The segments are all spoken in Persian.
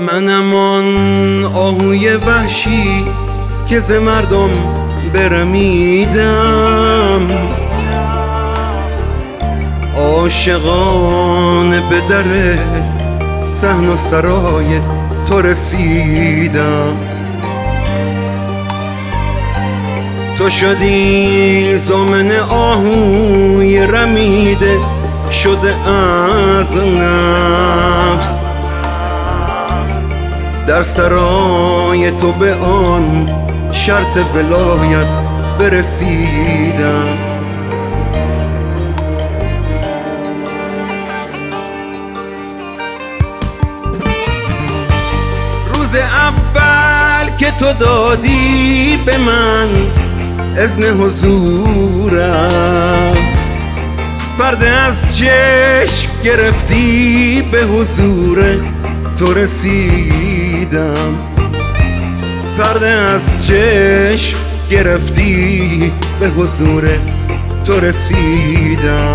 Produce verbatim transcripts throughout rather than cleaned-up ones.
منم آن آهوی وحشی که ز مردم برمیدم، عاشقانه به در صحن و سرای تو رسیدم. تو شدی ضامن آهوی رمیده شده از نفس، در سرای تو به آن شرط ولایت برسیدم. روز اول که تو دادی به من اذن حضورت، پرده از چشم گرفتی به حضور تو رسیدم، پرده از چشم گرفتی به حضور تو رسیدم.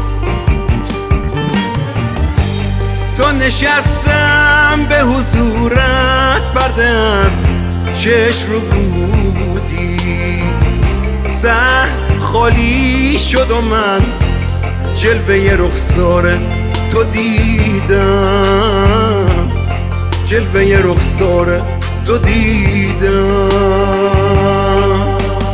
تو نشستم به حضورت، پرده از چشم رو بودی، صحن خالی شد و من جلوه رخسار تو دیدم، جلوه رخسار تو دیدم.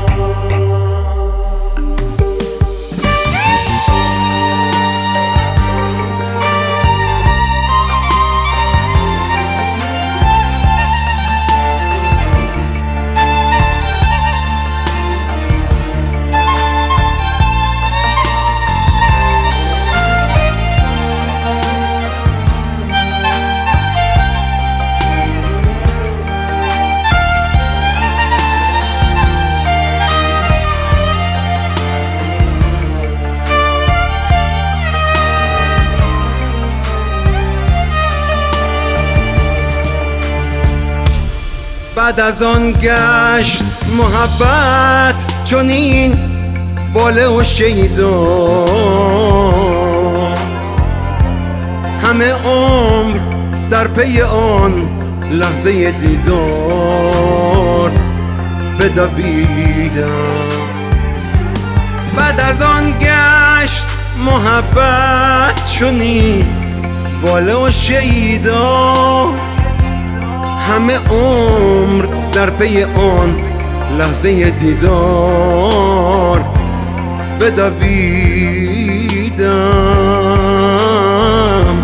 بعد از آن گشت محبت چنین باله و شیدا، همه عمر در پی آن لحظه دیدار بدویدم. بعد از آن گشت محبت چنین باله و شیدا، همه عمر در پی آن لحظه دیدار بدویدم،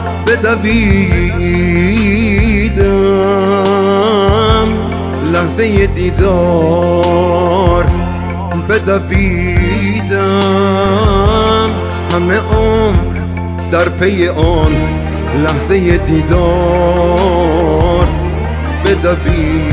بدویدم، لحظه دیدار بدویدم، همه عمر در پی آن لحظه دیدار بدویدم.